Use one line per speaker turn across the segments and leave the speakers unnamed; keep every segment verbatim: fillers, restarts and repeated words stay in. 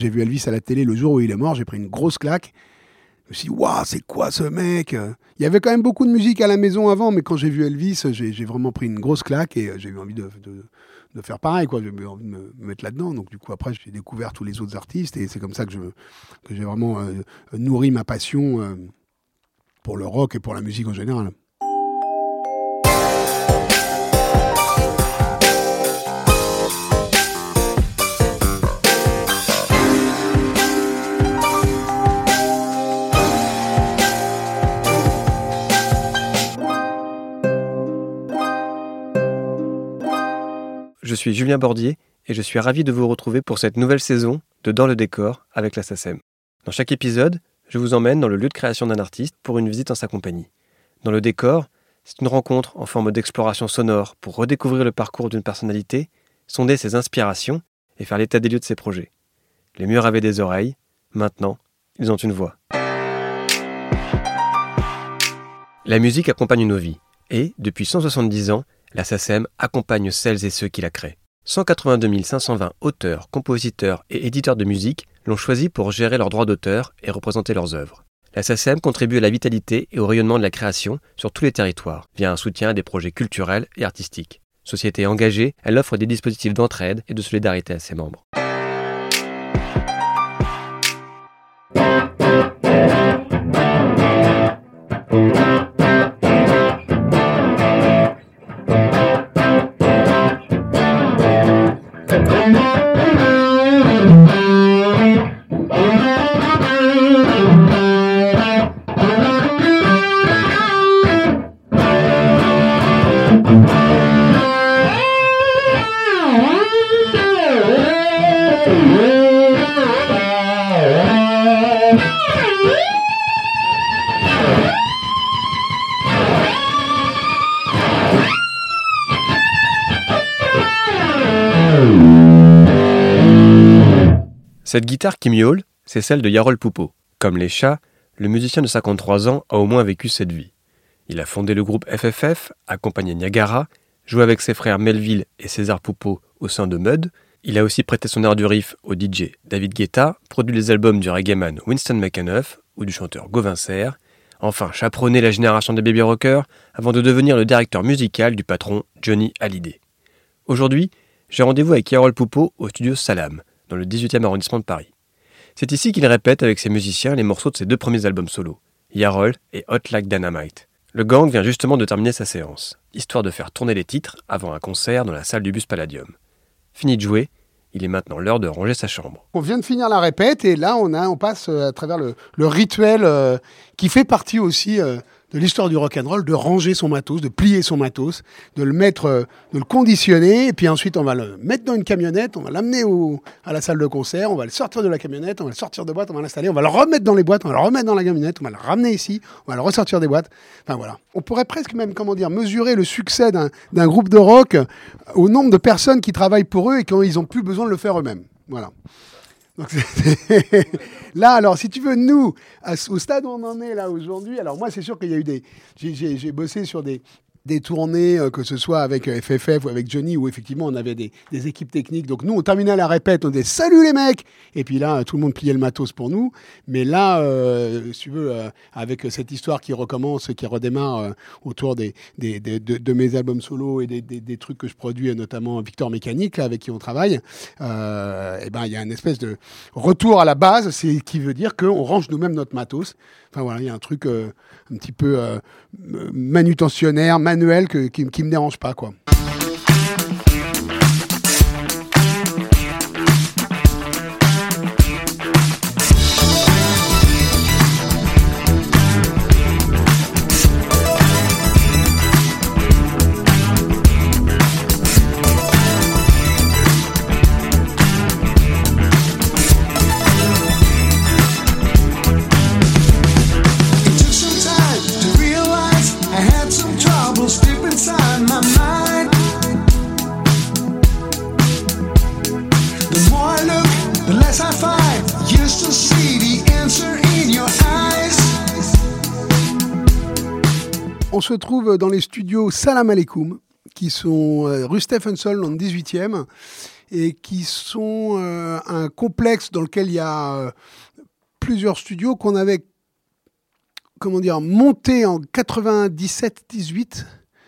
J'ai vu Elvis à la télé le jour où il est mort, j'ai pris une grosse claque. Je me suis dit, waouh, c'est quoi ce mec ? Il y avait quand même beaucoup de musique à la maison avant, mais quand j'ai vu Elvis, j'ai, j'ai vraiment pris une grosse claque et j'ai eu envie de, de, de faire pareil, quoi. J'ai eu envie de me, me mettre là-dedans. Donc, du coup, après, j'ai découvert tous les autres artistes et c'est comme ça que, je, que j'ai vraiment euh, nourri ma passion euh, pour le rock et pour la musique en général.
Je suis Julien Bordier et je suis ravi de vous retrouver pour cette nouvelle saison de Dans le décor avec la SACEM. Dans chaque épisode, je vous emmène dans le lieu de création d'un artiste pour une visite en sa compagnie. Dans le décor, c'est une rencontre en forme d'exploration sonore pour redécouvrir le parcours d'une personnalité, sonder ses inspirations et faire l'état des lieux de ses projets. Les murs avaient des oreilles, maintenant, ils ont une voix. La musique accompagne nos vies et, depuis cent soixante-dix ans, la SACEM accompagne celles et ceux qui la créent. cent quatre-vingt-deux mille cinq cent vingt auteurs, compositeurs et éditeurs de musique l'ont choisi pour gérer leurs droits d'auteur et représenter leurs œuvres. La SACEM contribue à la vitalité et au rayonnement de la création sur tous les territoires, via un soutien à des projets culturels et artistiques. Société engagée, elle offre des dispositifs d'entraide et de solidarité à ses membres. Cette guitare qui miaule, c'est celle de Jarol Poupo. Comme les chats, le musicien de cinquante-trois ans a au moins vécu cette vie. Il a fondé le groupe F F F, accompagné Niagara, joué avec ses frères Melville et César Poupo au sein de Mud. Il a aussi prêté son art du riff au D J David Guetta, produit les albums du reggaeman Winston McAnuff ou du chanteur Gauvin Serre, enfin chaperonné la génération des baby rockers avant de devenir le directeur musical du patron Johnny Hallyday. Aujourd'hui, j'ai rendez-vous avec Jarol Poupo au studio Salam, dans le dix-huitième arrondissement de Paris. C'est ici qu'il répète avec ses musiciens les morceaux de ses deux premiers albums solo, Jarol et Hot Like Dynamite. Le gang vient justement de terminer sa séance, histoire de faire tourner les titres avant un concert dans la salle du Bus Palladium. Fini de jouer, il est maintenant l'heure de ranger sa chambre.
On vient de finir la répète et là on, a, on passe à travers le, le rituel euh, qui fait partie aussi euh, de l'histoire du rock'n'roll, de ranger son matos, de plier son matos, de le mettre, euh, de le conditionner et puis ensuite on va le mettre dans une camionnette, on va l'amener au, à la salle de concert, on va le sortir de la camionnette, on va le sortir de boîte, on va l'installer, on va le remettre dans les boîtes, on va le remettre dans la camionnette, on va le ramener ici, on va le ressortir des boîtes. Enfin voilà. On pourrait presque même, comment dire, mesurer le succès d'un, d'un groupe de rock au nombre de personnes qui travaillent pour eux et quand ils n'ont plus besoin de le faire eux-mêmes. Voilà. Donc, là, alors, si tu veux, nous, à, au stade où on en est là aujourd'hui, alors moi, c'est sûr qu'il y a eu des... J'ai, j'ai, j'ai bossé sur des, des tournées, euh, que ce soit avec euh, F F F ou avec Johnny, où effectivement, on avait des, des équipes techniques. Donc, nous, on terminait la répète, on disait « Salut les mecs !» Et puis là, tout le monde pliait le matos pour nous. Mais là, euh, si tu veux, euh, avec cette histoire qui recommence, qui redémarre euh, autour des, des, des, de, de mes albums solo et des, des, des trucs que je produis, notamment Victor Mécanique, là, avec qui on travaille, euh, et ben, il y a une espèce de retour à la base, c'est, qui veut dire qu'on range nous-mêmes notre matos. Enfin voilà, il y a un truc euh, un petit peu euh, manutentionnaire, manuel, que, qui, qui me dérange pas, quoi. On se trouve dans les studios Salam Aleikum, qui sont euh, rue Stephenson, dans le dix-huitième. et qui sont euh, un complexe dans lequel il y a euh, plusieurs studios qu'on avait, comment dire, montés en quatre-vingt-dix-sept dix-huit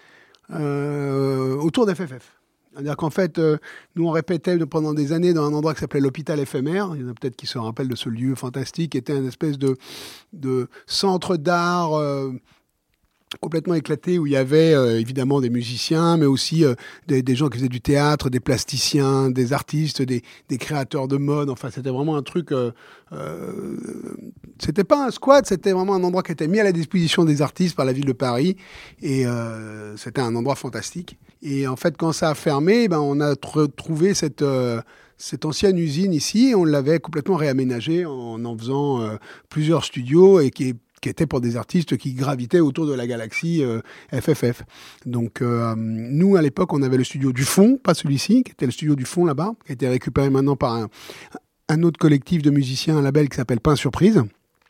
euh, autour d'F F F. C'est-à-dire qu'en fait, euh, nous on répétait pendant des années dans un endroit qui s'appelait l'hôpital éphémère. Il y en a peut-être qui se rappellent de ce lieu fantastique, qui était une espèce de, de centre d'art euh, complètement éclaté où il y avait euh, évidemment des musiciens, mais aussi euh, des, des gens qui faisaient du théâtre, des plasticiens, des artistes, des, des créateurs de mode. Enfin, c'était vraiment un truc. Euh, euh, c'était pas un squat, c'était vraiment un endroit qui était mis à la disposition des artistes par la ville de Paris, et euh, c'était un endroit fantastique. Et en fait, quand ça a fermé, ben, on a retrouvé cette euh, cette ancienne usine ici, et on l'avait complètement réaménagée en en faisant euh, plusieurs studios et qui est qui était pour des artistes qui gravitaient autour de la galaxie euh, F F F. Donc, euh, nous, à l'époque, on avait le studio du fond, pas celui-ci, qui était le studio du fond là-bas, qui a été récupéré maintenant par un, un autre collectif de musiciens, un label qui s'appelle Pain Surprise.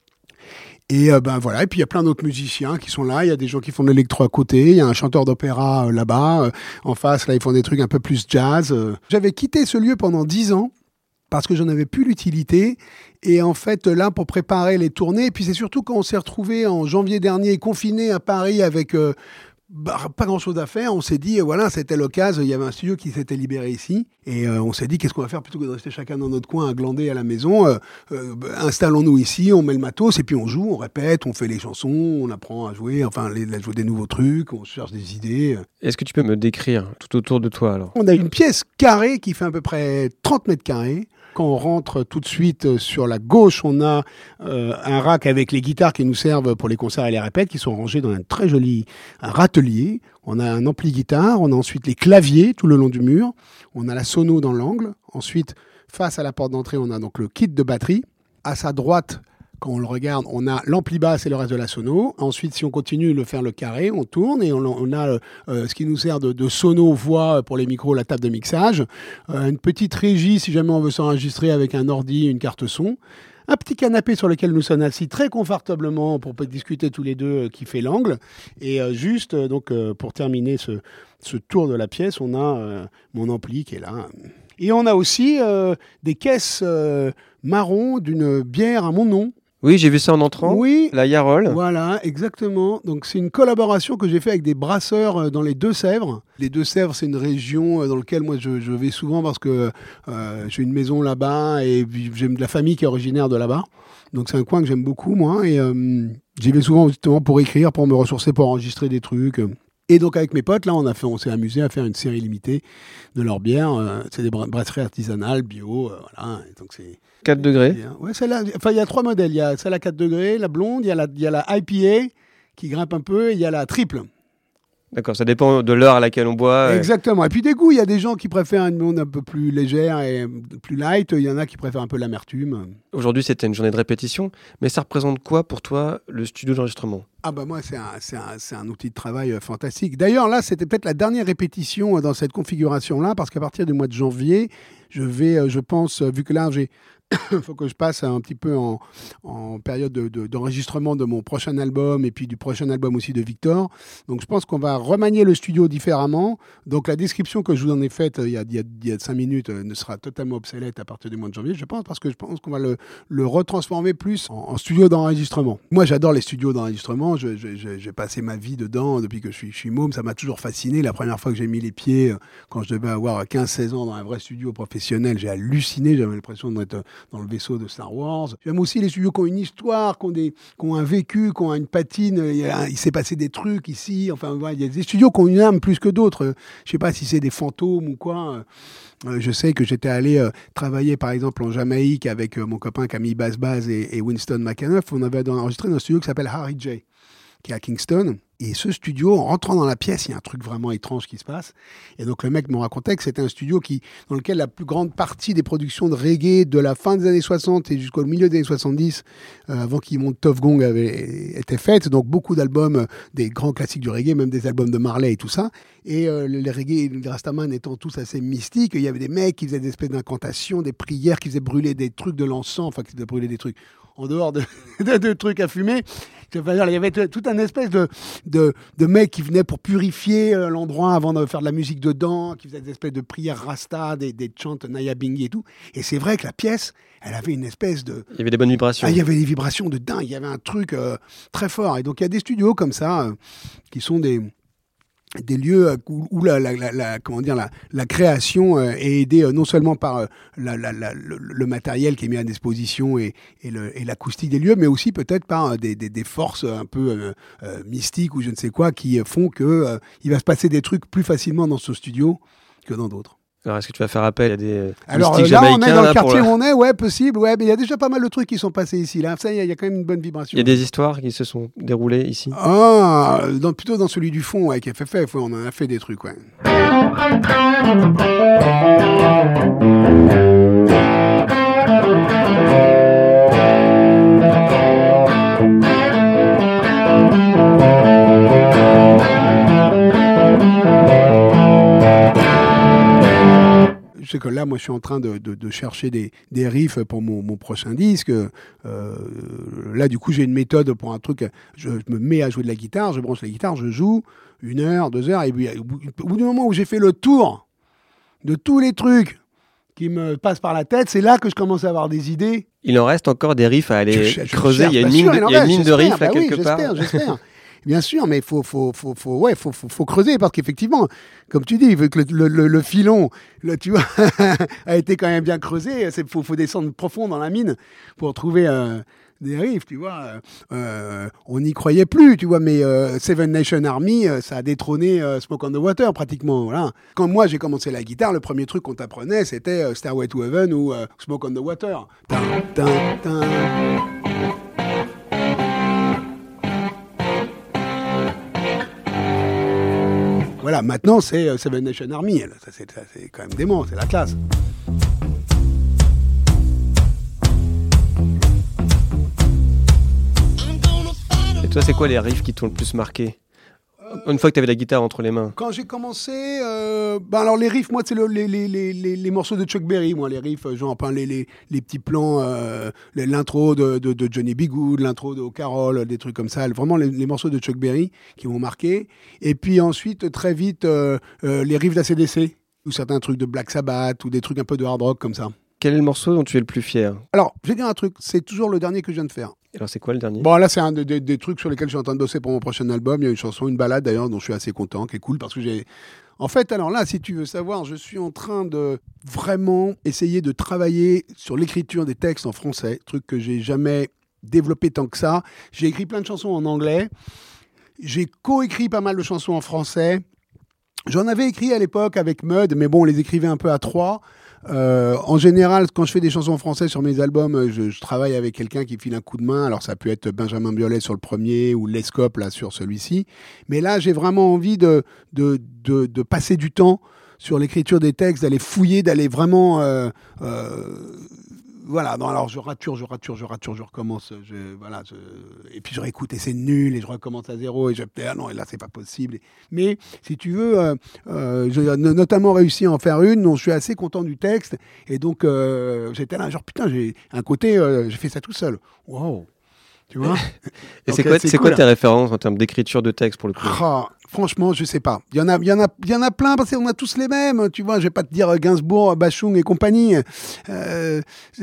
Et euh, ben voilà, et puis il y a plein d'autres musiciens qui sont là, il y a des gens qui font de l'électro à côté, il y a un chanteur d'opéra euh, là-bas, euh, en face, là, ils font des trucs un peu plus jazz. Euh. J'avais quitté ce lieu pendant dix ans, parce que j'en avais plus l'utilité. Et en fait, là, pour préparer les tournées, et puis c'est surtout quand on s'est retrouvé en janvier dernier, confiné à Paris avec euh, bah, pas grand-chose à faire, on s'est dit, euh, voilà, c'était l'occasion, il y avait un studio qui s'était libéré ici, et euh, on s'est dit, qu'est-ce qu'on va faire plutôt que de rester chacun dans notre coin à glander à la maison, euh, euh, bah, installons-nous ici, on met le matos, et puis on joue, on répète, on fait les chansons, on apprend à jouer, enfin, les, à jouer des nouveaux trucs, on cherche des idées.
Est-ce que tu peux me décrire tout autour de toi, alors ?
On a une pièce carrée qui fait à peu près trente mètres carrés. Quand on rentre tout de suite sur la gauche, on a euh, un rack avec les guitares qui nous servent pour les concerts et les répètes, qui sont rangées dans un très joli un râtelier. On a un ampli guitare, on a ensuite les claviers tout le long du mur, on a la sono dans l'angle. Ensuite, face à la porte d'entrée, on a donc le kit de batterie. À sa droite, quand on le regarde, on a l'ampli basse et le reste de la sono. Ensuite, si on continue de faire le carré, on tourne et on, on a euh, ce qui nous sert de, de sono-voix pour les micros, la table de mixage. Euh, une petite régie si jamais on veut s'enregistrer avec un ordi, une carte son. Un petit canapé sur lequel nous sommes assis très confortablement pour discuter tous les deux euh, qui fait l'angle. Et euh, juste, euh, donc, euh, pour terminer ce, ce tour de la pièce, on a euh, mon ampli qui est là. Et on a aussi euh, des caisses euh, marron d'une bière à mon nom.
Oui, j'ai vu ça en entrant.
Oui.
La Yarol.
Voilà, exactement. Donc, c'est une collaboration que j'ai fait avec des brasseurs dans les Deux-Sèvres. Les Deux-Sèvres, c'est une région dans laquelle moi je, je vais souvent parce que euh, j'ai une maison là-bas et j'ai de la famille qui est originaire de là-bas. Donc, c'est un coin que j'aime beaucoup, moi. Et euh, j'y vais souvent justement pour écrire, pour me ressourcer, pour enregistrer des trucs. Et donc, avec mes potes, là, on, a fait, on s'est amusé à faire une série limitée de leurs bières. Euh, c'est des brasseries artisanales, bio. Euh, voilà. Et donc, c'est
quatre degrés.
Ouais, celle-là, enfin, il y a trois modèles. Il y a celle à quatre degrés, la blonde, il y a la, il y a la I P A qui grimpe un peu, et il y a la triple.
D'accord, ça dépend de l'heure à laquelle on boit.
Exactement. Et puis des goûts, il y a des gens qui préfèrent une monde un peu plus légère et plus light. Il y en a qui préfèrent un peu l'amertume.
Aujourd'hui, c'était une journée de répétition, mais ça représente quoi pour toi, le studio d'enregistrement ?
Ah bah moi, c'est un, c'est, un, c'est un outil de travail euh, fantastique. D'ailleurs, là, c'était peut-être la dernière répétition euh, dans cette configuration-là, parce qu'à partir du mois de janvier, je vais, euh, je pense, euh, vu que là, j'ai il faut que je passe un petit peu en, en période de, de, d'enregistrement de mon prochain album et puis du prochain album aussi de Victor. Donc je pense qu'on va remanier le studio différemment. Donc la description que je vous en ai faite il y a, il y a, il y a cinq minutes euh, ne sera totalement obsolète à partir du mois de janvier, je pense, parce que je pense qu'on va le, le retransformer plus en, en studio d'enregistrement. Moi, j'adore les studios d'enregistrement. Je, je, je, j'ai passé ma vie dedans depuis que je suis, je suis môme. Ça m'a toujours fasciné. La première fois que j'ai mis les pieds, euh, quand je devais avoir quinze seize ans dans un vrai studio professionnel, j'ai halluciné. J'avais l'impression d'être dans le vaisseau de Star Wars. J'aime aussi les studios qui ont une histoire, qui ont, des, qui ont un vécu, qui ont une patine. Il, y a, il s'est passé des trucs ici. Enfin, voilà, il y a des studios qui ont une âme plus que d'autres. Je ne sais pas si c'est des fantômes ou quoi. Euh, je sais que j'étais allé euh, travailler, par exemple, en Jamaïque avec euh, mon copain Camille Baz-Baz et, et Winston McAnuff. On avait enregistré dans un studio qui s'appelle Harry J, qui est à Kingston. Et ce studio, en rentrant dans la pièce, il y a un truc vraiment étrange qui se passe. Et donc le mec me racontait que c'était un studio qui, dans lequel la plus grande partie des productions de reggae de la fin des années soixante et jusqu'au milieu des années soixante-dix, euh, avant qu'il monte Tuff Gong, avait été faites. Donc beaucoup d'albums, euh, des grands classiques du reggae, même des albums de Marley et tout ça. Et euh, les reggae, les Rastaman étant tous assez mystiques, il y avait des mecs qui faisaient des espèces d'incantations, des prières, qui faisaient brûler des trucs de l'encens, enfin qui faisaient brûler des trucs en dehors de, de, de trucs à fumer. Il y avait tout un espèce de, de, de mec qui venait pour purifier l'endroit avant de faire de la musique dedans, qui faisait des espèces de prières rasta, des, des chants Nyabinghi et tout. Et c'est vrai que la pièce, elle avait une espèce de...
Il y avait des bonnes vibrations.
Ah, il y avait des vibrations de dingue, il y avait un truc euh, très fort. Et donc il y a des studios comme ça, euh, qui sont des... des lieux où, où la, la, la, la, comment dire, la, la création euh, est aidée euh, non seulement par euh, la, la, la, le, le matériel qui est mis à disposition et, et, le, et l'acoustique des lieux, mais aussi peut-être par euh, des, des, des forces un peu euh, euh, mystiques ou je ne sais quoi qui font qu'il euh, va se passer des trucs plus facilement dans ce studio que dans d'autres.
Alors, est-ce que tu vas faire appel à des
Alors
mystiques
là,
jamaïcains,
on est dans le quartier
la...
où on est, ouais, possible, ouais, mais il y a déjà pas mal de trucs qui sont passés ici. Là, ça, il y, y a quand même une bonne vibration.
Il y a des histoires qui se sont déroulées ici.
Ah, dans, plutôt dans celui du fond avec F F F, ouais, on en a fait des trucs, ouais. Je sais que là, moi, je suis en train de, de, de chercher des, des riffs pour mon, mon prochain disque. Euh, là, du coup, j'ai une méthode pour un truc. Je, je me mets à jouer de la guitare, je branche la guitare, je joue une heure, deux heures. Et puis, au bout, au bout du moment où j'ai fait le tour de tous les trucs qui me passent par la tête, c'est là que je commence à avoir des idées.
Il en reste encore des riffs à aller
je, je
creuser.
Cherche,
il y a une
ligne,
ligne,
sûr,
de, il y a une ligne de riffs
bah
là,
oui,
quelque part.
J'espère, j'espère. Bien sûr, mais il faut, faut, faut, faut, ouais, faut, faut, faut creuser parce qu'effectivement, comme tu dis, il veut que le, le, le filon, le, tu vois, a été quand même bien creusé. Il faut, faut descendre profond dans la mine pour trouver euh, des riffs, tu vois. Euh, on n'y croyait plus, tu vois, mais euh, Seven Nation Army, euh, ça a détrôné euh, Smoke on the Water pratiquement. Voilà. Quand moi j'ai commencé la guitare, le premier truc qu'on t'apprenait, c'était euh, Stairway to Heaven ou euh, Smoke on the Water. Tin, tin, tin. Voilà, maintenant c'est euh, Seven Nation Army. Là. Ça, c'est, ça, c'est quand même dément, c'est la classe.
Et toi, c'est quoi les riffs qui t'ont le plus marqué ? Une fois que tu avais la guitare entre les mains.
Quand j'ai commencé, euh, ben alors les riffs, moi c'est le, les, les, les, les, les morceaux de Chuck Berry, moi les riffs, genre enfin, les, les, les petits plans, euh, l'intro de, de, de Johnny B. Goode, l'intro de O'Carroll, des trucs comme ça, vraiment les, les morceaux de Chuck Berry qui m'ont marqué. Et puis ensuite, très vite, euh, euh, les riffs d'A C D C, ou certains trucs de Black Sabbath, ou des trucs un peu de hard rock comme ça.
Quel est le morceau dont tu es le plus fier ?
Alors, je vais dire un truc, c'est toujours le dernier que je viens de faire.
Alors c'est quoi le dernier ?
Bon là c'est un des, des, des trucs sur lesquels je suis en train de bosser pour mon prochain album. Il y a une chanson, une balade d'ailleurs dont je suis assez content, qui est cool parce que j'ai... En fait alors là si tu veux savoir, je suis en train de vraiment essayer de travailler sur l'écriture des textes en français, truc que j'ai jamais développé tant que ça. J'ai écrit plein de chansons en anglais, j'ai co-écrit pas mal de chansons en français. J'en avais écrit à l'époque avec Mud, mais bon on les écrivait un peu à trois. Euh, en général, quand je fais des chansons en français sur mes albums, je, je travaille avec quelqu'un qui file un coup de main. Alors, ça peut être Benjamin Biolay sur le premier ou Lescope là sur celui-ci. Mais là, j'ai vraiment envie de, de, de, de passer du temps sur l'écriture des textes, d'aller fouiller, d'aller vraiment... Euh, euh, voilà, non, alors je rature, je rature, je rature, je recommence. Je, voilà, je, et puis je réécoute et c'est nul et je recommence à zéro et je ah non, et là c'est pas possible. Mais si tu veux, euh, euh, j'ai notamment réussi à en faire une dont je suis assez content du texte et donc euh, j'étais là genre putain, j'ai un côté, euh, j'ai fait ça tout seul. Waouh. Tu vois.
Et donc, c'est quoi, c'est c'est cool, quoi tes références en termes d'écriture de texte pour le coup ?
Ah, franchement, je sais pas. Il y en a, il y en a, il y en a plein parce qu'on a tous les mêmes. Tu vois, je vais pas te dire Gainsbourg, Bachung et compagnie. Euh,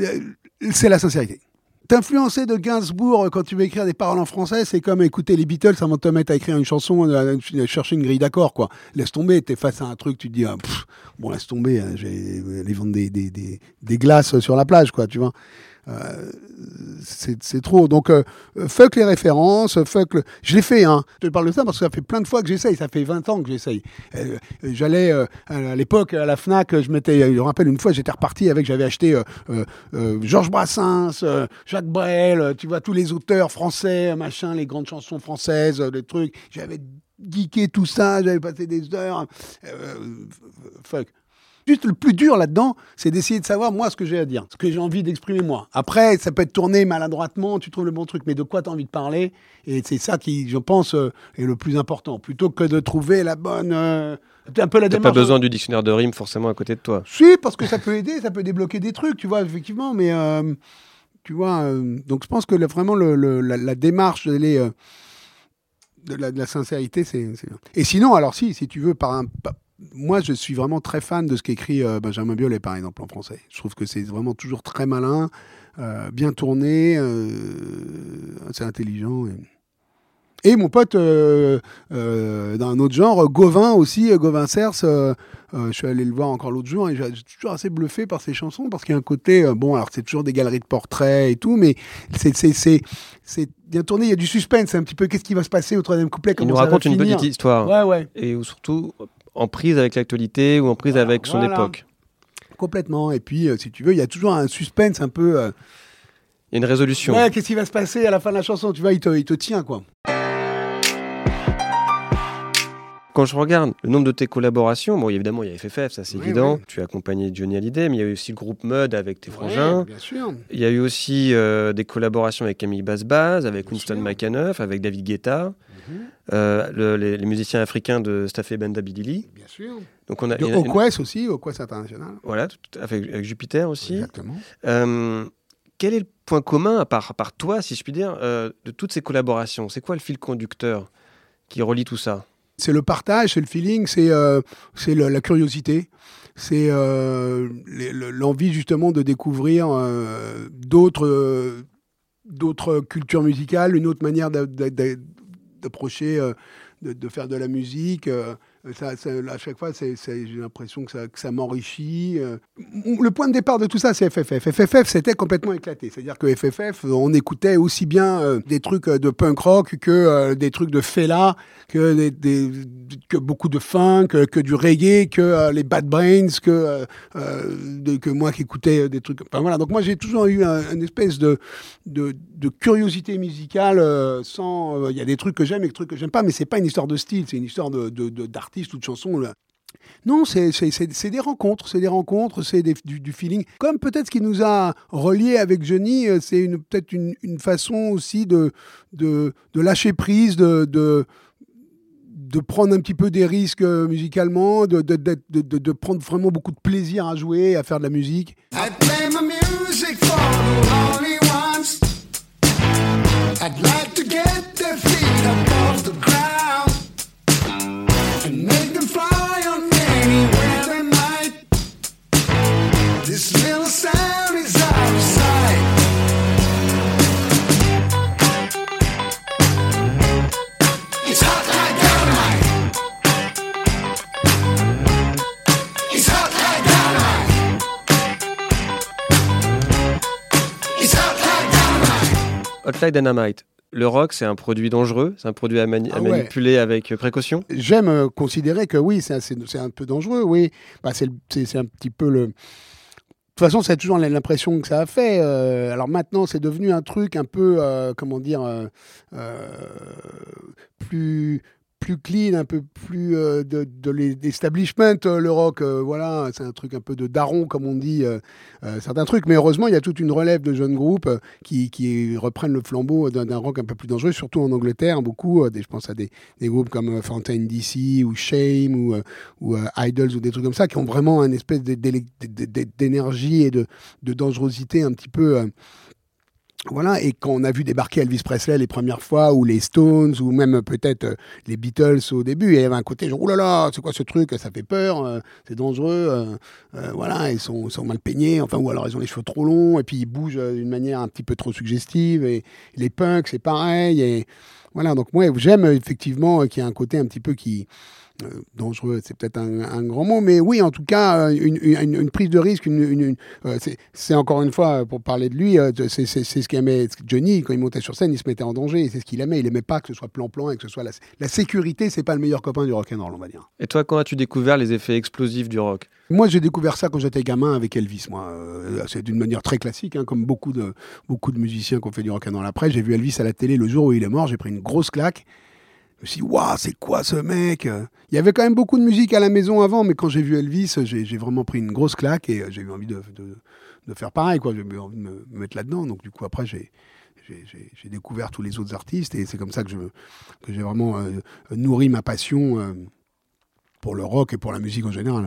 c'est la sincérité. T'influencer de Gainsbourg quand tu veux écrire des paroles en français, c'est comme écouter les Beatles avant de te mettre à écrire une chanson, à chercher une grille d'accords, quoi. Laisse tomber, t'es face à un truc, tu te dis, ah, pff, bon, laisse tomber, hein, je vais aller vendre des, des, des, des glaces sur la plage, quoi, tu vois. Euh, c'est, c'est trop. Donc, euh, fuck les références, fuck le... Je l'ai fait, hein. Je te parle de ça parce que ça fait plein de fois que j'essaye. Ça fait vingt ans que j'essaye. Euh, j'allais, euh, à l'époque, à la Fnac, je m'étais... Je me rappelle une fois, j'étais reparti avec... J'avais acheté euh, euh, Georges Brassens, euh, Jacques Brel, tu vois, tous les auteurs français, machin, les grandes chansons françaises, les trucs. J'avais geeké tout ça, j'avais passé des heures. Euh, fuck. Juste le plus dur là-dedans, c'est d'essayer de savoir, moi, ce que j'ai à dire, ce que j'ai envie d'exprimer, moi. Après, ça peut être tourné maladroitement, tu trouves le bon truc, mais de quoi tu as envie de parler ? Et c'est ça qui, je pense, euh, est le plus important. Plutôt que de trouver la bonne... Euh, un peu la
T'as
démarche.
pas besoin du dictionnaire de rimes forcément à côté de toi.
Si, parce que ça peut aider, ça peut débloquer des trucs, tu vois, effectivement, mais... Euh, tu vois. Euh, donc je pense que le, vraiment le, le, la, la démarche de, les, euh, de, la, de la sincérité, c'est, c'est bien. Et sinon, alors si, si tu veux, par un, par, moi je suis vraiment très fan de ce qu'écrit euh, Benjamin Biolay, par exemple, en français. Je trouve que c'est vraiment toujours très malin, euh, bien tourné, euh, c'est intelligent. Et... Et mon pote, euh, euh, dans un autre genre, Gauvin aussi, Gauvin Cers, euh, euh, je suis allé le voir encore l'autre jour et j'ai toujours assez bluffé par ses chansons parce qu'il y a un côté, euh, bon, alors c'est toujours des galeries de portraits et tout, mais c'est, c'est, c'est, c'est bien tourné, il y a du suspense un petit peu, qu'est-ce qui va se passer au troisième couplet,
il nous raconte une petite histoire,
ouais, ouais.
Et surtout en prise avec l'actualité ou en prise voilà, avec son
voilà.
époque.
Complètement, et puis euh, si tu veux, il y a toujours un suspense un peu... Euh...
Il y a une résolution.
Ouais, qu'est-ce qui va se passer à la fin de la chanson, tu vois, il te, il te tient, quoi.
Quand je regarde le nombre de tes collaborations, bon, évidemment, il y a F F F, ça c'est oui, évident. Oui. Tu as accompagné Johnny Hallyday, mais il y a eu aussi le groupe Mud avec tes frangins.
Oui, bien sûr.
Il y a eu aussi euh, des collaborations avec Camille Basse-Basse, avec bien Winston sûr. McAnuff, avec David Guetta, mm-hmm. euh, le, les, les musiciens africains de Staffé Banda Bilili.
Bien sûr.
Donc on a,
de
une,
Okwes une... aussi, Okwes International.
Voilà, tout, avec, avec Jupiter aussi.
Exactement.
Euh, quel est le point commun, à part, à part toi, si je puis dire, euh, de toutes ces collaborations ? C'est quoi le fil conducteur qui relie tout ça ?
C'est le partage, c'est le feeling, c'est, euh, c'est le, la curiosité, c'est euh, les, le, l'envie justement de découvrir euh, d'autres, euh, d'autres cultures musicales, une autre manière d'a, d'a, d'a, d'approcher, euh, de, de faire de la musique. Euh, ça, ça, à chaque fois, c'est, c'est, j'ai l'impression que ça, que ça m'enrichit. Euh. Le point de départ de tout ça, c'est F F F. F F F, c'était complètement éclaté. C'est-à-dire que F F F, on écoutait aussi bien euh, des trucs de punk rock que euh, des trucs de Fela, que, des, des, que beaucoup de funk, que, que du reggae, que euh, les Bad Brains, que, euh, de, que moi qui écoutais des trucs... Enfin, voilà. Donc moi, j'ai toujours eu un, une espèce de, de, de curiosité musicale euh, sans... Il euh, y a des trucs que j'aime et des trucs que j'aime pas, mais c'est pas une histoire de style, c'est une histoire de, de, de, d'artiste ou de chanson. Là. Non, c'est, c'est, c'est, c'est des rencontres, c'est des rencontres, c'est des, du, du feeling. Comme peut-être ce qui nous a reliés avec Johnny, c'est une, peut-être une, une façon aussi de, de, de lâcher prise, de, de, de prendre un petit peu des risques musicalement, de, de, de, de, de prendre vraiment beaucoup de plaisir à jouer, à faire de la musique. I play my music for the lonely ones. I'd like to get their feet up off the ground. And make them fly on anywhere they might. This little sound is out of sight. It's hot like dynamite. It's hot like dynamite. It's hot like dynamite.
Hot like dynamite. Le rock, c'est un produit dangereux, c'est un produit à, mani- ah à manipuler ouais. avec précaution.
J'aime euh, considérer que oui, c'est, c'est, c'est un peu dangereux, oui. Bah, c'est, c'est, c'est un petit peu le... De toute façon, c'est toujours l'impression que ça a fait. Euh, alors maintenant, c'est devenu un truc un peu, euh, comment dire, euh, euh, plus... plus clean, un peu plus euh, de, de l'establishment, euh, le rock, euh, voilà, c'est un truc un peu de daron, comme on dit, euh, euh, certains trucs. Mais heureusement, il y a toute une relève de jeunes groupes euh, qui, qui reprennent le flambeau d'un, d'un rock un peu plus dangereux, surtout en Angleterre, beaucoup. Euh, des, je pense à des, des groupes comme euh, Fountain D C ou Shame ou, euh, ou euh, Idols ou des trucs comme ça, qui ont vraiment une espèce de, de, de, de, d'énergie et de, de dangerosité un petit peu... Euh, Voilà, et quand on a vu débarquer Elvis Presley les premières fois, ou les Stones, ou même peut-être euh, les Beatles au début, il y avait un côté genre, oh là là, c'est quoi ce truc, ça fait peur, euh, c'est dangereux, euh, euh, voilà, ils sont, ils sont mal peignés, enfin, ou alors ils ont les cheveux trop longs, et puis ils bougent d'une manière un petit peu trop suggestive, et les punks, c'est pareil, et voilà, donc moi, j'aime effectivement qu'il y ait un côté un petit peu qui... Euh, dangereux, c'est peut-être un, un grand mot, mais oui, en tout cas, une, une, une prise de risque, une, une, une, euh, c'est, c'est encore une fois, pour parler de lui, euh, c'est, c'est, c'est ce qu'aimait Johnny, quand il montait sur scène, il se mettait en danger, et c'est ce qu'il aimait, il aimait pas que ce soit plan-plan, et que ce soit la, la sécurité, c'est pas le meilleur copain du rock'n'roll, on va dire.
Et toi, quand as-tu découvert les effets explosifs du rock ?
Moi, j'ai découvert ça quand j'étais gamin avec Elvis, moi. Euh, c'est d'une manière très classique, hein, comme beaucoup de, beaucoup de musiciens qui ont fait du rock'n'roll après. J'ai vu Elvis à la télé le jour où il est mort, j'ai pris une grosse claque. Je me suis dit, waouh, c'est quoi ce mec ? Il y avait quand même beaucoup de musique à la maison avant, mais quand j'ai vu Elvis, j'ai, j'ai vraiment pris une grosse claque et j'ai eu envie de, de, de faire pareil, quoi. J'ai eu envie de me, me mettre là-dedans. Donc, du coup, après, j'ai, j'ai, j'ai, j'ai découvert tous les autres artistes et c'est comme ça que, je, que j'ai vraiment euh, nourri ma passion euh, pour le rock et pour la musique en général.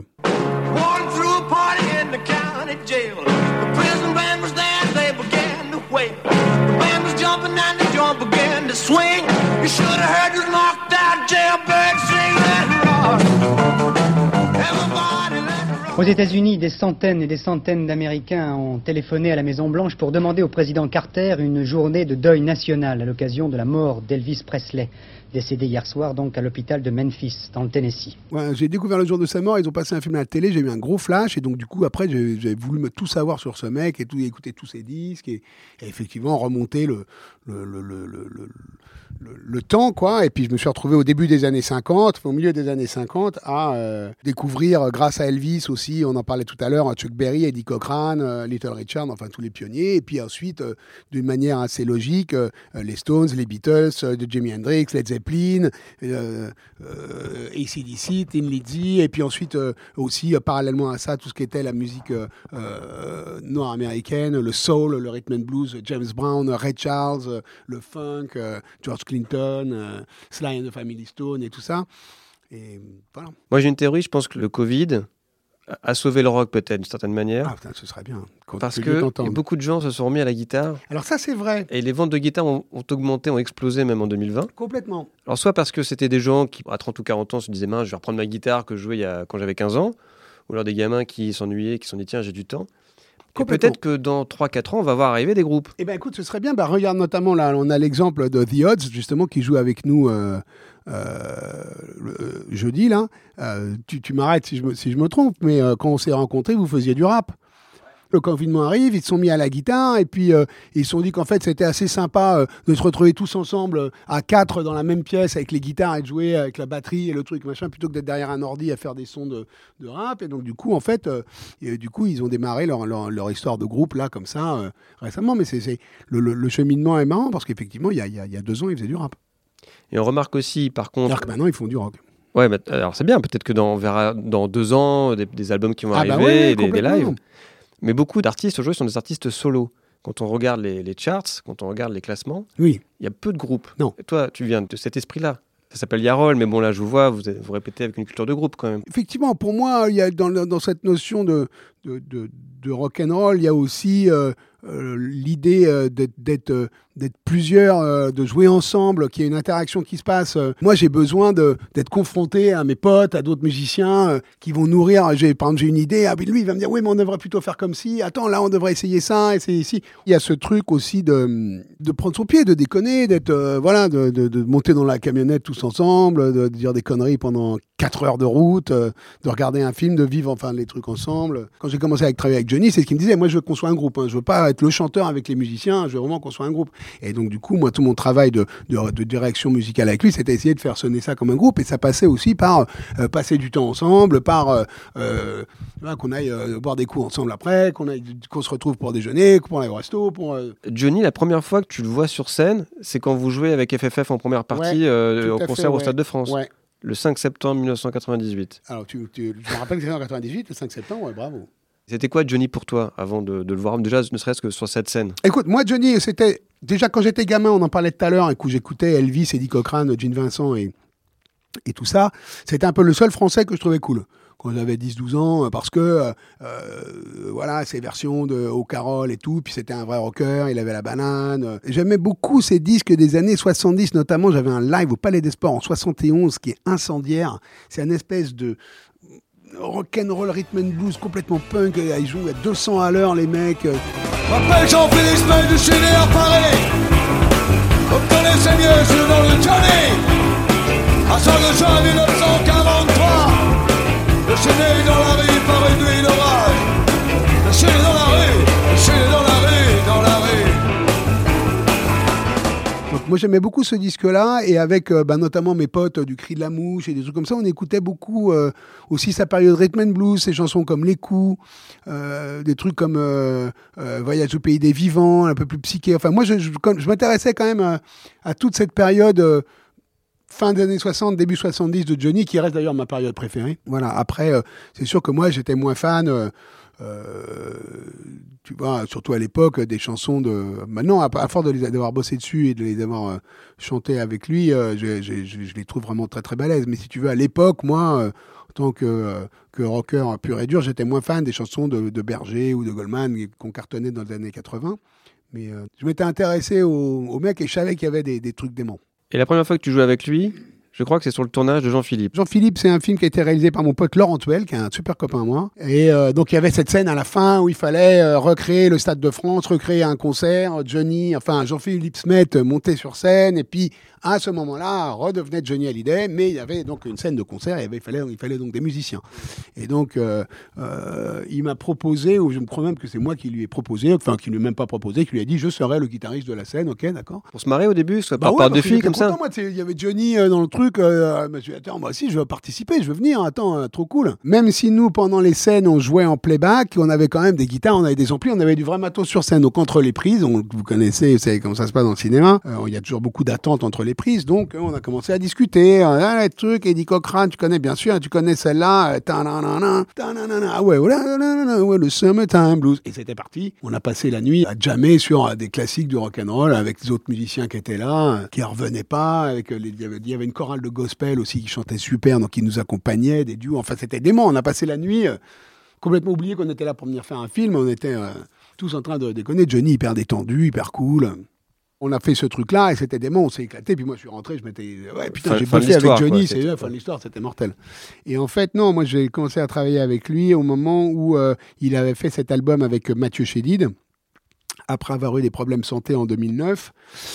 jumping and the jump began to swing. You should have heard the knocked out jailbird sing. Let it rock. Everybody let it rock.
Aux États-Unis, des centaines et des centaines d'Américains ont téléphoné à la Maison-Blanche pour demander au président Carter une journée de deuil national à l'occasion de la mort d'Elvis Presley, décédé hier soir donc à l'hôpital de Memphis, dans le Tennessee.
Ouais, j'ai découvert le jour de sa mort, ils ont passé un film à la télé, j'ai eu un gros flash, et donc du coup après j'ai, j'ai voulu me tout savoir sur ce mec, et tout, écouter tous ses disques, et, et effectivement remonter le, le, le, le, le, le, le, le temps, quoi. Et puis je me suis retrouvé au début des années cinquante, au milieu des années cinquante, à euh, découvrir, grâce à Elvis aussi, on en parlait tout à l'heure, Chuck Berry, Eddie Cochran, euh, Little Richard, enfin tous les pionniers, et puis ensuite, euh, d'une manière assez logique, euh, les Stones, les Beatles, euh, de Jimi Hendrix, Led Zeppelin, euh, euh, A C D C, Thin Lizzy, et puis ensuite euh, aussi, euh, parallèlement à ça, tout ce qui était la musique euh, euh, nord-américaine, le soul, le rhythm and blues, James Brown, Ray Charles, euh, le funk, euh, George Clinton, euh, Sly and the Family Stone et tout ça. Et voilà.
Moi, j'ai une théorie, je pense que le Covid a sauvé le rock peut-être d'une certaine manière.
Ah putain, ce serait bien. Quand
Parce
tu
que
veux
y a
t'entendre.
beaucoup de gens se sont remis à la guitare
Alors ça, c'est vrai.
et les ventes de guitares ont, ont augmenté, ont explosé même en deux mille vingt.
Complètement.
Alors soit parce que c'était des gens qui, à trente ou quarante ans, se disaient mince, je vais reprendre ma guitare que je jouais il y a, quand j'avais quinze ans, ou alors des gamins qui s'ennuyaient, qui se sont dit tiens, j'ai du temps. Et
Complètement.
peut-être que dans trois quatre ans, on va voir arriver des groupes.
Eh bien, écoute, ce serait bien. Bah, regarde notamment, là, on a l'exemple de The Odds, justement, qui joue avec nous euh, euh, le- jeudi, là. Euh, tu, tu m'arrêtes si je me, si je me trompe, mais euh, quand on s'est rencontrés, vous faisiez du rap. Le confinement arrive, ils se sont mis à la guitare, et puis euh, ils se sont dit qu'en fait, c'était assez sympa euh, de se retrouver tous ensemble euh, à quatre dans la même pièce avec les guitares et de jouer avec la batterie et le truc, machin, plutôt que d'être derrière un ordi à faire des sons de, de rap. Et donc, du coup, en fait, euh, et, du coup, ils ont démarré leur, leur, leur histoire de groupe, là, comme ça, euh, récemment. Mais c'est, c'est, le, le, le cheminement est marrant, parce qu'effectivement, il y a, il y a, il y a deux ans, ils faisaient du rap.
Et on remarque aussi, par contre,
Alors que maintenant, ils font du rock.
ouais, bah, alors c'est bien, peut-être que dans, on verra dans deux ans des, des albums qui vont
Ah
arriver,
bah ouais,
et des, des
complètement.
lives. Mais beaucoup d'artistes aujourd'hui sont des artistes solos. Quand on regarde les, les charts, quand on regarde les classements,
Oui.
il y a peu de groupes.
Non.
Et toi, tu viens de cet esprit-là. Ça s'appelle Yarol, mais bon, là, je vous vois, vous, vous répétez avec une culture de groupe quand même.
Effectivement, pour moi, il y a dans, dans cette notion de, de, de, de rock'n'roll, il y a aussi euh, euh, l'idée euh, d'être, d'être, euh, d'être plusieurs, euh, de jouer ensemble, qu'il y ait une interaction qui se passe. Euh, moi, j'ai besoin de, d'être confronté à mes potes, à d'autres musiciens euh, qui vont nourrir. J'ai, par exemple, j'ai une idée, ah, mais lui, il va me dire, oui, mais on devrait plutôt faire comme ci. Attends, là, on devrait essayer ça, essayer ci. Il y a ce truc aussi de, de prendre son pied, de déconner, d'être, euh, voilà, de, de, de monter dans la camionnette tous ensemble, de, de dire des conneries pendant quatre heures de route, euh, de regarder un film, de vivre enfin les trucs ensemble. Quand j'ai commencé à travailler avec Johnny, c'est ce qu'il me disait. Moi, je veux qu'on soit un groupe. Hein. Je veux pas être le chanteur avec les musiciens. Je veux vraiment qu'on soit un groupe. Et donc, du coup, moi, tout mon travail de, de, de direction musicale avec lui, c'était essayer de faire sonner ça comme un groupe. Et ça passait aussi par euh, passer du temps ensemble, par euh, euh, voilà, qu'on aille euh, boire des coups ensemble après, qu'on aille, qu'on se retrouve pour déjeuner, pour aller au resto, pour. Euh...
Johnny, la première fois que tu le vois sur scène, c'est quand vous jouez avec F F F en première partie
Ouais,
euh,
tout
au
à
concert
fait,
au
ouais.
Stade de France.
Ouais.
Le cinq septembre mille neuf cent quatre-vingt-dix-huit.
Alors, tu, tu, je me rappelle que c'était en quatre-vingt-dix-huit, le cinq septembre, ouais, bravo.
C'était quoi Johnny pour toi avant de, de le voir, déjà ne serait-ce que sur cette scène?
Écoute, moi, Johnny, c'était déjà quand j'étais gamin, on en parlait tout à l'heure, et que j'écoutais Elvis, Eddie Cochran, Gene Vincent et, et tout ça. C'était un peu le seul français que je trouvais cool quand j'avais dix douze ans, parce que euh, euh, voilà, ses versions de Au Carole et tout, puis c'était un vrai rocker, il avait la banane. J'aimais beaucoup ces disques des années soixante-dix, notamment j'avais un live au Palais des Sports en soixante et onze qui est incendiaire. C'est une espèce de rock'n'roll rhythm and blues complètement punk, ils jouent à deux cents à l'heure les mecs.
M'appelle Jean-Félix Mail de chez Léa Paris. Vous connaissez mieux ce nom de Johnny. À cinq de juin mille neuf cent quarante-trois. Le chéné dans la rue par une nuit d'orage. Le chéné dans la rue, le chéné dans la rue, dans la rue.
Donc moi j'aimais beaucoup ce disque-là, et avec euh, bah, notamment mes potes euh, du Cri de la Mouche et des trucs comme ça, on écoutait beaucoup euh, aussi sa période rhythm and blues, ses chansons comme Les Coups, euh, des trucs comme euh, euh, Voyage au pays des vivants, un peu plus psyché. Enfin moi je, je, comme, je m'intéressais quand même à, à toute cette période euh, fin des années soixante, début soixante-dix de Johnny, qui reste d'ailleurs ma période préférée. Voilà. Après, euh, c'est sûr que moi j'étais moins fan. Euh, Euh, tu vois, surtout à l'époque, des chansons de... Maintenant, à, à force de les, d'avoir bossé dessus et de les avoir euh, chantées avec lui, euh, je, je, je, je les trouve vraiment très très balèzes. Mais si tu veux, à l'époque, moi, euh, en tant que, euh, que rocker pur et dur, j'étais moins fan des chansons de, de Berger ou de Goldman qu'on cartonnait dans les années quatre-vingts. Mais euh, je m'étais intéressé au, au mec et je savais qu'il y avait des, des trucs déments.
Et la première fois que tu joues avec lui, je crois que c'est sur le tournage de Jean-Philippe.
Jean-Philippe, c'est un film qui a été réalisé par mon pote Laurent Tuel, qui est un super copain à moi. Et euh, donc, il y avait cette scène à la fin où il fallait euh, recréer le Stade de France, recréer un concert. Johnny, enfin, Jean-Philippe Smet montait sur scène. Et puis, à ce moment-là, redevenait Johnny Hallyday. Mais il y avait donc une scène de concert. Et il fallait, il fallait donc des musiciens. Et donc, euh, euh, il m'a proposé, ou je me crois même que c'est moi qui lui ai proposé, enfin, qui ne lui a même pas proposé, qui lui a dit, je serai le guitariste de la scène. Ok, d'accord.
Pour se marrer au début, soit
Bah
par,
ouais,
par
parce
défi
qu'il était
comme ça.
content, moi, il y avait Johnny euh, dans le truc. Euh, je me suis dit, attends, moi aussi, je veux participer, je veux venir. Attends, euh, trop cool. Même si nous, pendant les scènes, on jouait en playback, on avait quand même des guitares, on avait des amplis, on avait du vrai matos sur scène. Donc, entre les prises, on, vous connaissez, vous savez comment ça se passe dans le cinéma. Euh, il y a toujours beaucoup d'attentes entre les prises. Donc, euh, on a commencé à discuter. Euh, les trucs, Eddie Cochran, tu connais bien sûr, tu connais celle-là. Euh, ta-na-na-na, ta-na-na-na. Ah ouais, ouais, ouais, le Summertime Blues. Et c'était parti. On a passé la nuit à jammer sur euh, des classiques du rock'n'roll avec les autres musiciens qui étaient là, euh, qui ne revenaient pas. Avec, euh, les, il, y avait, il y avait une chorale de gospel aussi qui chantait super, donc ils nous accompagnaient, des duos. Enfin, c'était dément. On a passé la nuit euh, complètement oublié qu'on était là pour venir faire un film. On était euh, tous en train de déconner. Johnny hyper détendu, hyper cool. On a fait ce truc-là et c'était dément. On s'est éclaté. Puis moi, je suis rentré. Je m'étais ouais, putain,
fin,
j'ai
fin
bossé avec Johnny.
Quoi,
c'est la fin de l'histoire. C'était mortel. Et en fait, non. Moi, j'ai commencé à travailler avec lui au moment où euh, il avait fait cet album avec Mathieu Chédid. Après avoir eu des problèmes santé en deux mille neuf.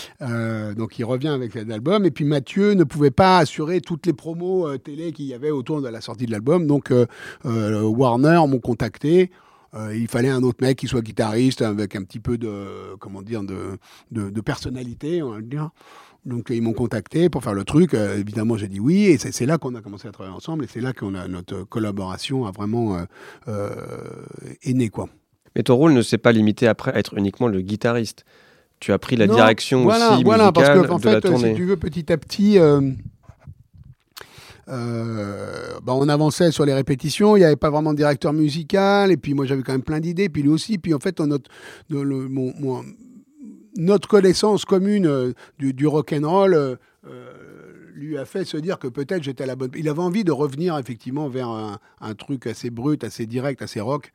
Euh, donc il revient avec cet album. Et puis Mathieu ne pouvait pas assurer toutes les promos euh, télé qu'il y avait autour de la sortie de l'album. Donc euh, euh, Warner m'ont contacté. Euh, il fallait un autre mec qui soit guitariste avec un petit peu de, comment dire, de, de, de personnalité, on va le dire. Donc ils m'ont contacté pour faire le truc. Euh, évidemment, j'ai dit oui. Et c'est, c'est là qu'on a commencé à travailler ensemble. Et c'est là que notre collaboration a vraiment euh, euh, est née, quoi.
Mais ton rôle ne s'est pas limité après à être uniquement le guitariste. Tu as pris la
non,
direction
voilà,
aussi
voilà,
musicale
parce que, en
de
fait,
la tournée.
Si tu veux, petit à petit, euh, euh, bah, on avançait sur les répétitions. Il n'y avait pas vraiment de directeur musical. Et puis moi, j'avais quand même plein d'idées. Puis lui aussi. Puis en fait, on, notre, de, le, mon, mon, notre connaissance commune euh, du, du rock'n'roll euh, euh, lui a fait se dire que peut-être j'étais à la bonne... Il avait envie de revenir effectivement vers un, un truc assez brut, assez direct, assez rock.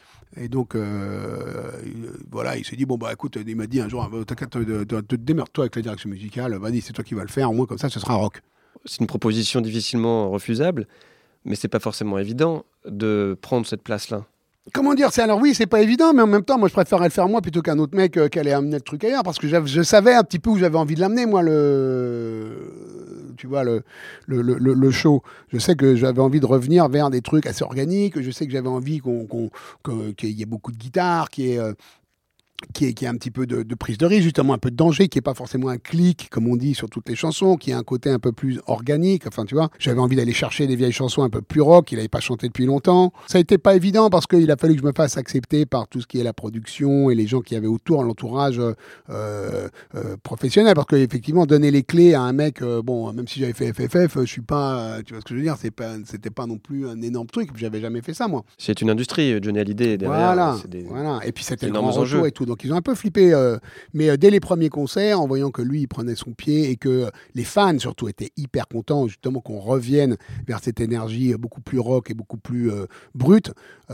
Et donc, euh, voilà, il s'est dit, bon, bah écoute, il m'a dit un jour, t'inquiète, te, te, te démerde-toi avec la direction musicale, vas-y, c'est toi qui vas le faire, au moins comme ça, ce sera rock.
C'est une proposition difficilement refusable, mais c'est pas forcément évident de prendre cette place-là.
Comment dire, c'est alors oui, c'est pas évident, mais en même temps, moi, je préférerais le faire moi plutôt qu'un autre mec euh, qui allait amener le truc ailleurs, parce que je savais un petit peu où j'avais envie de l'amener, moi, le... tu vois, le, le, le, le show. Je sais que j'avais envie de revenir vers des trucs assez organiques. Je sais que j'avais envie qu'on, qu'on, qu'on, qu'il y ait beaucoup de guitare, qu'il y ait, euh, qu'il y ait, qu'il y ait un petit peu de, de prise de risque, justement un peu de danger, qui n'est pas forcément un clic, comme on dit sur toutes les chansons, qui a un côté un peu plus organique. Enfin, tu vois, j'avais envie d'aller chercher des vieilles chansons un peu plus rock, il n'avait pas chanté depuis longtemps. Ça n'était pas évident parce qu'il a fallu que je me fasse accepter par tout ce qui est la production et les gens qui avaient autour, l'entourage euh, euh, professionnel. Parce qu'effectivement, donner les clés à un mec, euh, bon, même si j'avais fait F F F, je suis pas, tu vois ce que je veux dire, c'est pas, c'était pas non plus un énorme truc. J'avais jamais fait ça, moi.
C'est une industrie, Johnny Hallyday derrière.
Voilà,
c'est des,
voilà. Et puis c'était le
grand
grand retour et tout. Donc ils ont un peu flippé, euh, mais euh, dès les premiers concerts, en voyant que lui il prenait son pied et que euh, les fans surtout étaient hyper contents justement qu'on revienne vers cette énergie beaucoup plus rock et beaucoup plus euh, brute.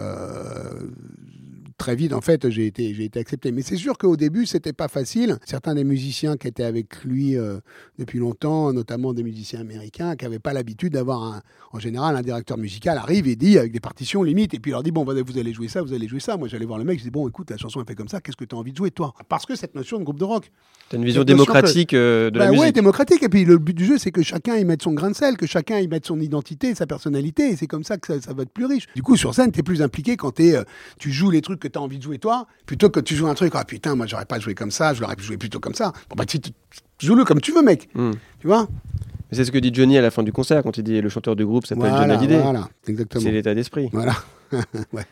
Euh, très vite, en fait, j'ai été, j'ai été accepté. Mais c'est sûr qu'au début, c'était pas facile. Certains des musiciens qui étaient avec lui euh, depuis longtemps, notamment des musiciens américains, qui n'avaient pas l'habitude d'avoir, un, en général, un directeur musical arrive et dit avec des partitions limites, et puis il leur dit, bon, vous allez jouer ça, vous allez jouer ça. Moi, j'allais voir le mec, je dis, bon, écoute, la chanson est faite comme ça, qu'est-ce que tu as envie de jouer, toi? Parce que cette notion de groupe de rock.
T'as une vision démocratique que... de
bah
la musique.
Ouais, démocratique. Et puis le but du jeu, c'est que chacun y mette son grain de sel, que chacun y mette son identité, sa personnalité, et c'est comme ça que ça, ça va être plus riche. Du coup, sur scène, t'es plus impliqué quand t'es, euh, tu joues les trucs que t'as envie de jouer toi, plutôt que tu joues un truc, ah putain, moi j'aurais pas joué comme ça, je l'aurais pu jouer plutôt comme ça. Bon bah tu, tu, joue-le comme tu veux, mec. Mm. Tu vois?
Mais c'est ce que dit Johnny à la fin du concert, quand il dit le chanteur du groupe s'appelle
voilà,
Johnny Hallyday.
Voilà, exactement.
C'est l'état d'esprit.
Voilà. Ouais.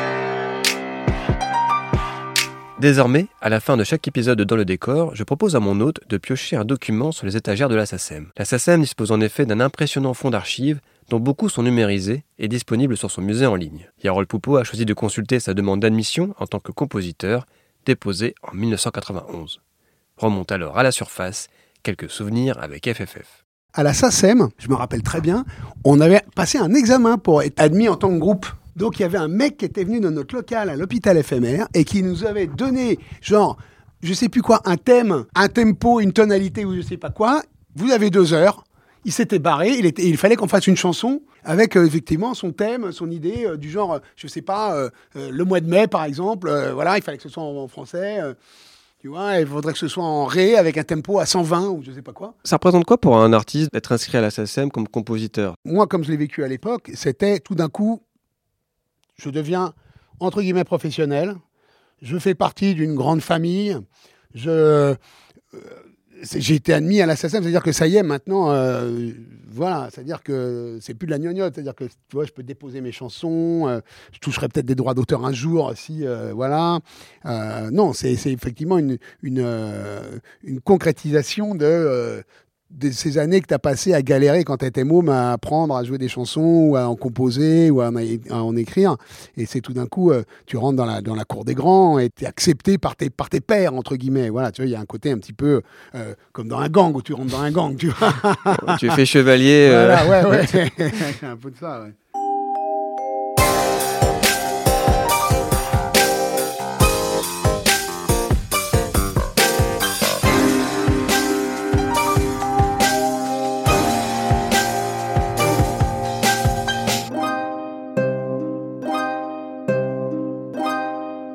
Désormais, à la fin de chaque épisode de Dans le décor, je propose à mon hôte de piocher un document sur les étagères de la SACEM. La SACEM dispose en effet d'un impressionnant fonds d'archives, dont beaucoup sont numérisés et disponibles sur son musée en ligne. Yarol Poupeau a choisi de consulter sa demande d'admission en tant que compositeur, déposée en mille neuf cent quatre-vingt-onze. Remonte alors à la surface quelques souvenirs avec F F F.
À la SACEM, je me rappelle très bien, on avait passé un examen pour être admis en tant que groupe. Donc il y avait un mec qui était venu dans notre local à l'hôpital F M R et qui nous avait donné genre je sais plus quoi, un thème, un tempo, une tonalité ou je sais pas quoi. Vous avez deux heures. Il s'était barré. Il, était, il fallait qu'on fasse une chanson avec euh, effectivement son thème, son idée euh, du genre, euh, je sais pas, euh, euh, le mois de mai par exemple. Euh, voilà, il fallait que ce soit en, en français. Euh, tu vois, il faudrait que ce soit en ré avec un tempo à cent vingt ou je sais pas quoi.
Ça représente quoi pour un artiste d'être inscrit à la S A C E M comme compositeur?
Moi, comme je l'ai vécu à l'époque, c'était tout d'un coup, je deviens entre guillemets professionnel. Je fais partie d'une grande famille. Je, euh, j'ai été admis à la S A C E M, c'est-à-dire que ça y est, maintenant, euh, voilà, c'est-à-dire que c'est plus de la gnognotte, c'est-à-dire que tu vois, je peux déposer mes chansons, euh, je toucherai peut-être des droits d'auteur un jour, si, euh, voilà. Euh, non, c'est, c'est effectivement une, une, euh, une concrétisation de, euh, de ces années que tu as passées à galérer quand tu étais môme à apprendre à jouer des chansons ou à en composer ou à en, à en écrire. Et c'est tout d'un coup, euh, tu rentres dans la, dans la cour des grands et tu es accepté par tes, par tes pairs, entre guillemets. Voilà, tu vois, il y a un côté un petit peu euh, comme dans un gang où tu rentres dans un gang, tu vois.
Tu es fait chevalier.
Voilà, euh... ouais, ouais. C'est un peu de ça, ouais.